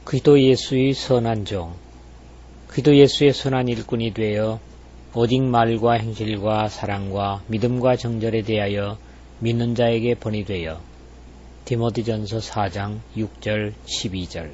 그리스도 예수의 선한 종, 그리스도 예수의 선한 일꾼이 되어 오직 말과 행실과 사랑과 믿음과 정절에 대하여 믿는 자에게 본이 되어 디모데전서 4장 6절 12절.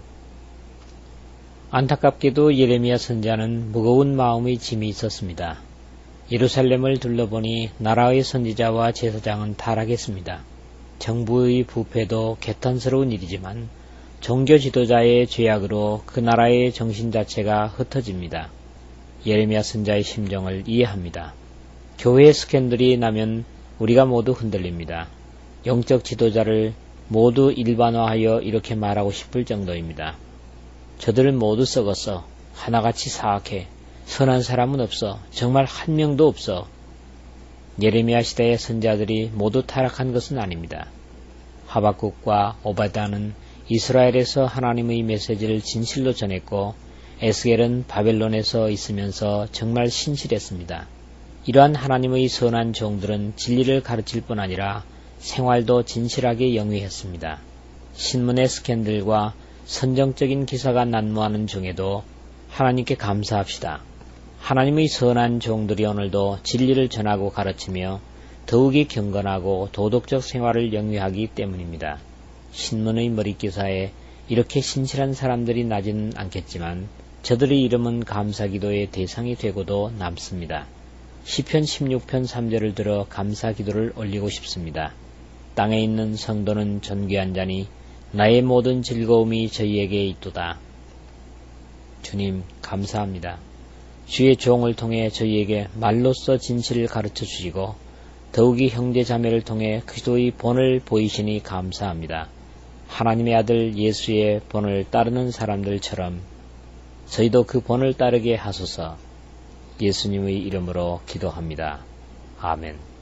안타깝게도 예레미야 선지자는 무거운 마음의 짐이 있었습니다. 예루살렘을 둘러보니 나라의 선지자와 제사장은 타락했습니다. 정부의 부패도 개탄스러운 일이지만 종교 지도자의 죄악으로 그 나라의 정신 자체가 흩어집니다. 예레미야 선지자의 심정을 이해합니다. 교회의 스캔들이 나면 우리가 모두 흔들립니다. 영적 지도자를 모두 일반화하여 이렇게 말하고 싶을 정도입니다. 저들 모두 썩었어. 하나같이 사악해. 선한 사람은 없어. 정말 한 명도 없어. 예레미야 시대의 선지자들이 모두 타락한 것은 아닙니다. 하박국과 오바다는 이스라엘에서 하나님의 메시지를 진실로 전했고 에스겔은 바벨론에서 있으면서 정말 신실했습니다. 이러한 하나님의 선한 종들은 진리를 가르칠 뿐 아니라 생활도 진실하게 영위했습니다. 신문의 스캔들과 선정적인 기사가 난무하는 중에도 하나님께 감사합시다. 하나님의 선한 종들이 오늘도 진리를 전하고 가르치며 더욱이 경건하고 도덕적 생활을 영위하기 때문입니다. 신문의 머릿기사에 이렇게 신실한 사람들이 나지는 않겠지만 저들의 이름은 감사기도의 대상이 되고도 남습니다. 시편 16편 3절을 들어 감사기도를 올리고 싶습니다. 땅에 있는 성도는 존귀한 자니 나의 모든 즐거움이 저희에게 있도다. 주님 감사합니다. 주의 종을 통해 저희에게 말로써 진실을 가르쳐 주시고 더욱이 형제 자매를 통해 그리스도의 본을 보이시니 감사합니다. 하나님의 아들 예수의 본을 따르는 사람들처럼 저희도 그 본을 따르게 하소서. 예수님의 이름으로 기도합니다. 아멘.